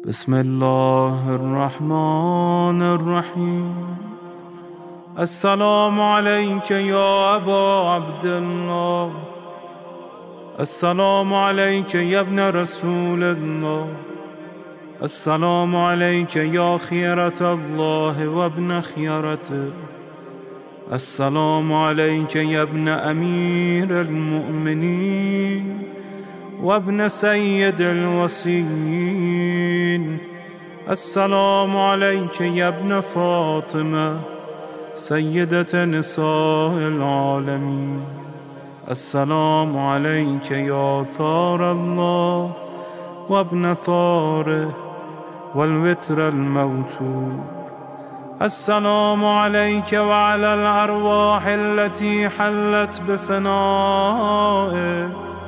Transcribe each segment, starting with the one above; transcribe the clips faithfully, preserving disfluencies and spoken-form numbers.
بسم الله الرحمن الرحيم. السلام عليك يا أبا عبد الله، السلام عليك يا ابن رسول الله، السلام عليك يا خيرة الله وابن خيرته، السلام عليك يا ابن أمير المؤمنين وابن سيد الوصيين، السلام عليك يا ابن فاطمة سيدة نساء العالمين، السلام عليك يا ثار الله وابن ثاره والوتر الموتور، السلام عليك وعلى الأرواح التي حلت بفنائك،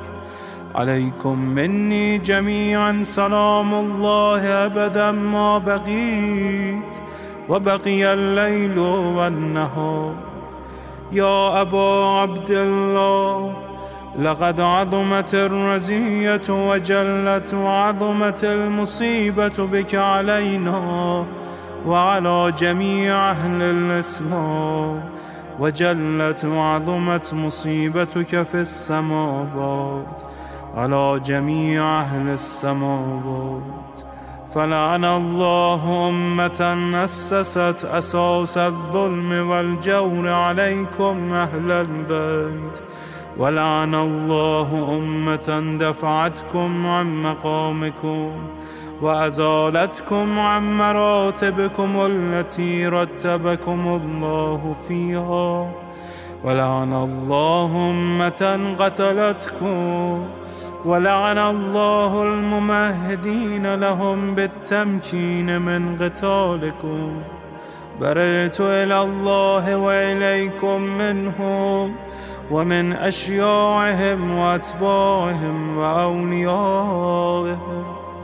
عليكم مني جميعا سلام الله أبدا ما بقيت وبقي الليل والنهار. يا أبا عبد الله، لقد عظمت الرزية وجلت وعظمت المصيبة بك علينا وعلى جميع أهل الإسلام، وجلت وعظمت مصيبتك في السماوات على جميع أهل السماوات. فلعن الله أمة أسست أساس الظلم والجور عليكم أهل البيت، ولعن الله أمة دفعتكم عن مقامكم وأزالتكم عن مراتبكم التي رتبكم الله فيها، ولعن الله أمة قتلتكم، ولعن الله الممهدين لهم بالتمكين من قتالكم. برئت إلى الله وإليكم منهم ومن أشياعهم وأتباعهم وأوليائهم.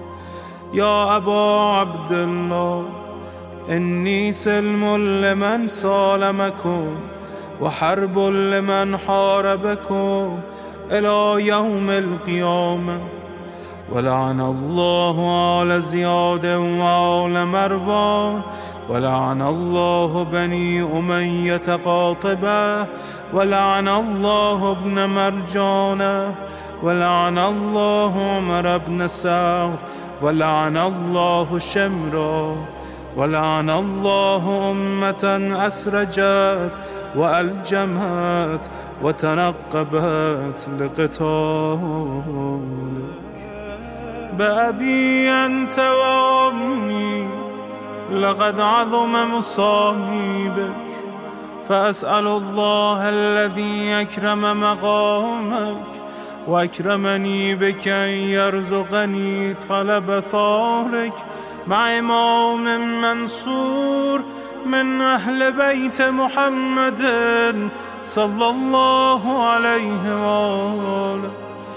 يا أبا عبد الله، إني سلم لمن سالمكم وحرب لمن حاربكم إلى يوم القيامة. ولعن الله آل زياد وآل مروان، ولعن الله بني أمية قاطبة، ولعن الله ابن مرجانة، ولعن الله عمر بن سعد، ولعن الله شمرا، ولعن الله أمة أسرجت وألجمت وتنقبت لقتالك. بأبي أنت وأمي لقد عظم مصائبك، فأسأل الله الذي أكرم مقامك وأكرمني بك أن يرزقني طلب ثارك مع إمام منصور من أهل بيت محمد صلى الله عليه وآله.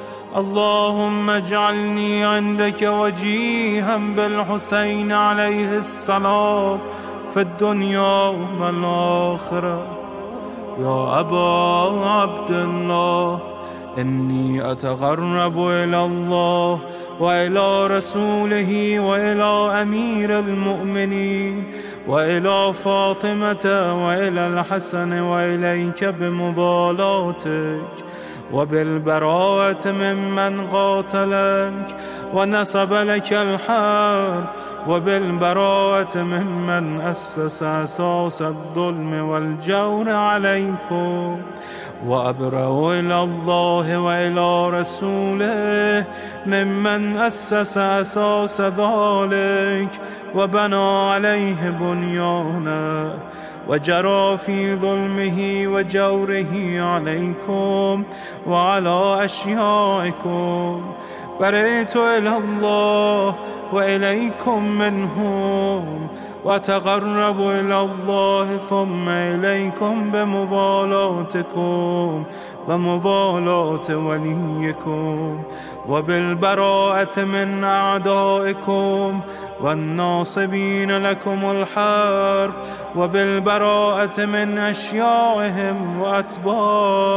اللهم اجعلني عندك وجيها بالحسين عليه السلام في الدنيا والآخرة. يا أبا عبد الله، إني أتقرب إلى الله وإلى رسوله وإلى أمير المؤمنين وإلى فاطمة وإلى الحسن وإليك بمضالاتك وبالبراءة ممن قاتلك ونصب لك الحرب، وبالبراءة ممن أسس أساس الظلم والجور عليكم. وأبرأ إلى الله وإلى رسوله ممن أسس أساس ذلك وبنى عليه بنيانه وجرى في ظلمه وجوره عليكم وعلى أشيائكم. برئت إلى الله وإليكم منهم، وتقرب إلى الله ثم إليكم بمضالاتكم ومضالاة وليكم، وبالبراءة من أعدائكم والناصبين لكم الحرب، وبالبراءة من أشيائهم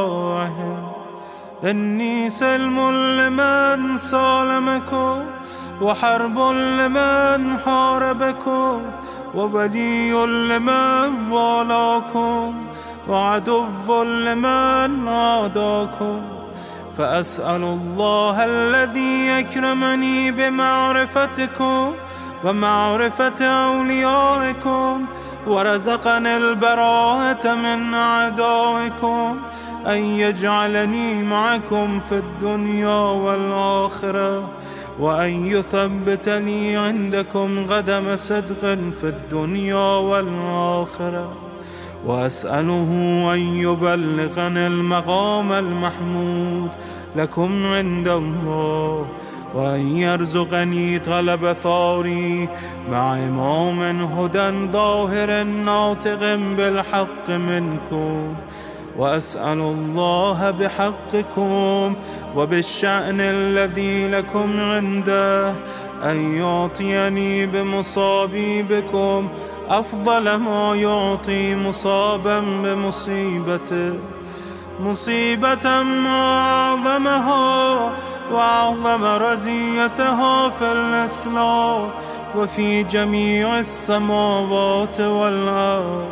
وأتباعهم. إني سلم لمن سالمكم وحرب لمن حاربكم وولي لمن والاكم وعدو لمن عاداكم. فأسأل الله الذي يكرمني بمعرفتكم ومعرفة أوليائكم ورزقني البراءة من أعدائكم أن يجعلني معكم في الدنيا والآخرة، وأن يثبتني عندكم قدم صدق في الدنيا والآخرة. وأسأله أن يبلغني المقام المحمود لكم عند الله، وأن يرزقني طلب ثاري مع إمام هدى ظاهر ناطق بالحق منكم. وأسأل الله بحقكم وبالشأن الذي لكم عنده أن يعطيني بمصابي بكم أفضل ما يعطي مصابا بمصيبته، مصيبة ما أعظمها وأعظم رزيتها في الإسلام وفي جميع السماوات والأرض.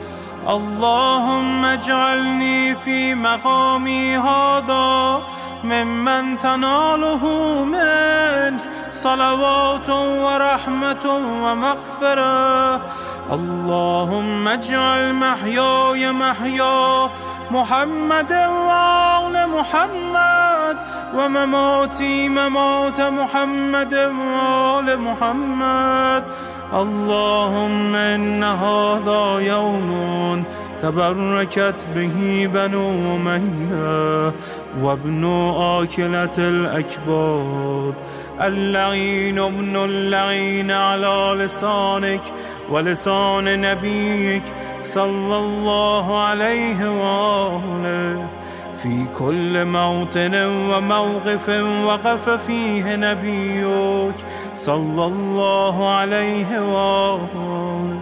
اللهم اجعلني في مقامي هذا ممن تناله منك صلوات ورحمة ومغفرة. اللهم اجعل محياي محيا محمد وآل محمد ومماتي ممات محمد وآل محمد. اللهم إن هذا يوم تبركت به بنو أمية وابن آكلة الأكباد، اللعين ابن اللعين على لسانك ولسان نبيك صلى الله عليه وآله. في كل موطن وموقف وقف فيه نبيك صلى الله عليه وآله.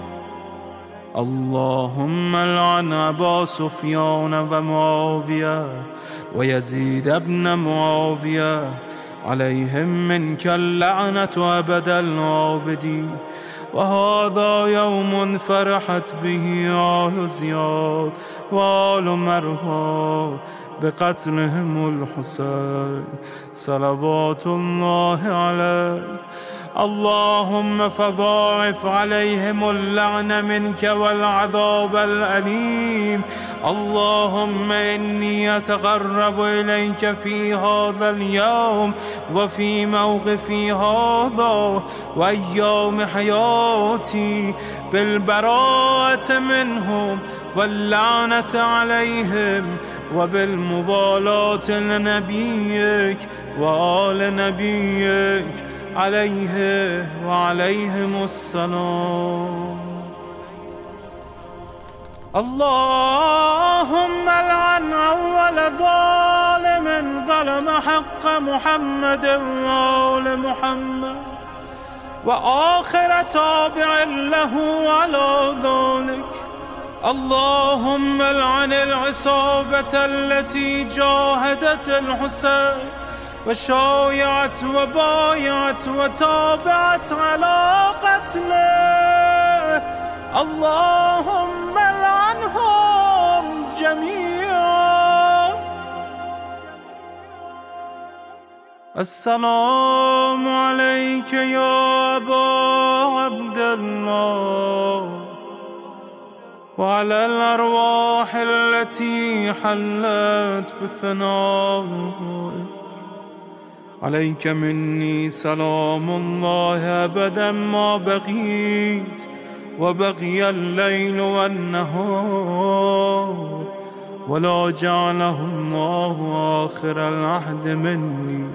اللهم لعن أبا سفيان ومعاوية ويزيد بن معاوية، عليهم منك اللعنة أبد الآبدين. وهذا يوم فرحت به آل زياد وآل مروان بقتلهم الحسين صلوات الله عليه. اللهم فضاعف عليهم اللعن منك والعذاب الأليم. اللهم إني أتقرب إليك في هذا اليوم وفي موقفي هذا وأيام حياتي بالبراءة منهم واللعنة عليهم وبالموالاة لنبيك وآل نبيك عليه وعليهم السلام. اللهم لعن أول ظالم ظلم حق محمد وآل محمد وآخر تابع له على ذلك. اللهم لعن العصابة التي جاهدت الحسين وشايعت وبايعت وتابعت على قتله. اللهم لعنهم جميعا. السلام عليك يا أبا عبد الله وعلى الأرواح التي حلت بفنائك. عليك مني سلام الله أبدا ما بقيت وبقي الليل والنهار، ولا جعله الله آخر العهد مني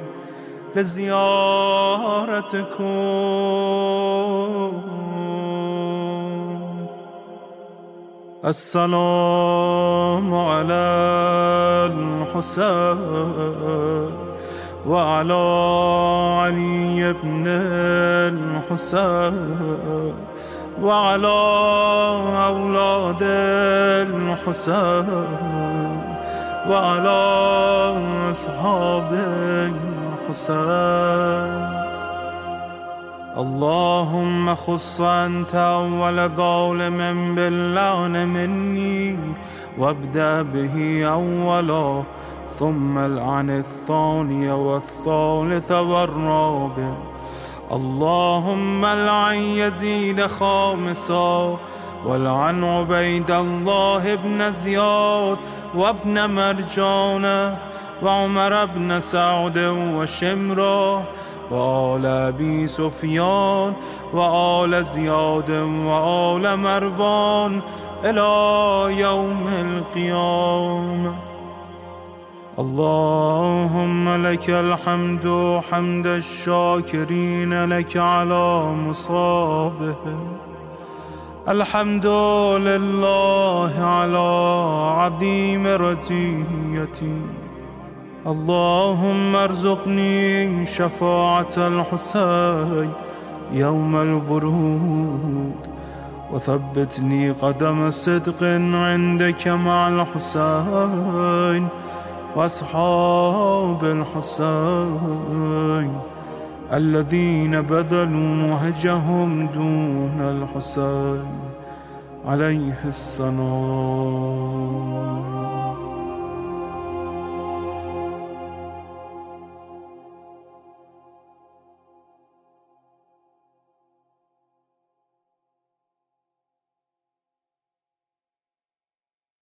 لزيارتكم. السلام على الحسين وعلى علي بن الحسين وعلى أولاد الحسين وعلى أصحاب الحسين. اللهم خص أنت أول ظالم باللعن مني وابدأ به أولا، ثم العن الثاني والثالث والرابع. اللهم العن يزيد خامسا، والعن عبيد الله بن زياد وابن مرجان وعمر بن سعد وشمرة وآل أبي سفيان وآل زياد وآل مروان إلى يوم القيامة. اللهم لك الحمد حمد الشاكرين لك على مصابهم. الحمد لله على عظيم رزيتي. اللهم ارزقني شفاعة الحسين يوم الورود، وثبتني قدم صدق عندك مع الحسين وأصحاب الحسين الذين بذلوا مهجهم دون الحسين عليه السلام.